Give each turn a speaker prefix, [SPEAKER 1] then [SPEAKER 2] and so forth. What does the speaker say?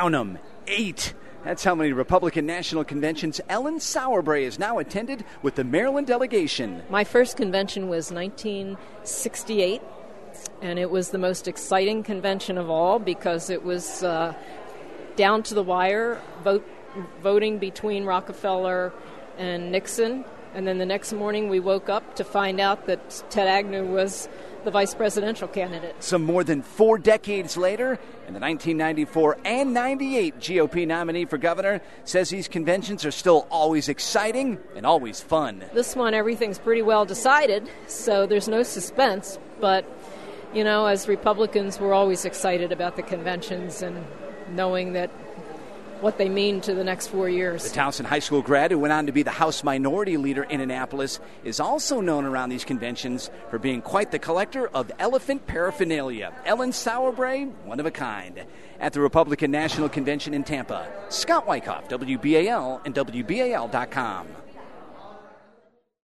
[SPEAKER 1] Count 'em, 8. That's how many Republican National Conventions Ellen Sauerbrey has now attended with the Maryland delegation.
[SPEAKER 2] My first convention was 1968, and it was the most exciting convention of all because it was down to the wire, voting between Rockefeller and Nixon. And then the next morning we woke up to find out that Ted Agnew was the vice presidential candidate.
[SPEAKER 1] Some more than 4 decades later, and the 1994 and 98 GOP nominee for governor says these conventions are still always exciting and always fun.
[SPEAKER 2] This one, everything's pretty well decided, so there's no suspense. But, you know, as Republicans, we're always excited about the conventions and knowing that what they mean to the next 4 years.
[SPEAKER 1] The Towson High School grad who went on to be the House Minority Leader in Annapolis is also known around these conventions for being quite the collector of elephant paraphernalia. Ellen Sauerbrey, one of a kind. At the Republican National Convention in Tampa, Scott Wyckoff, WBAL and WBAL.com.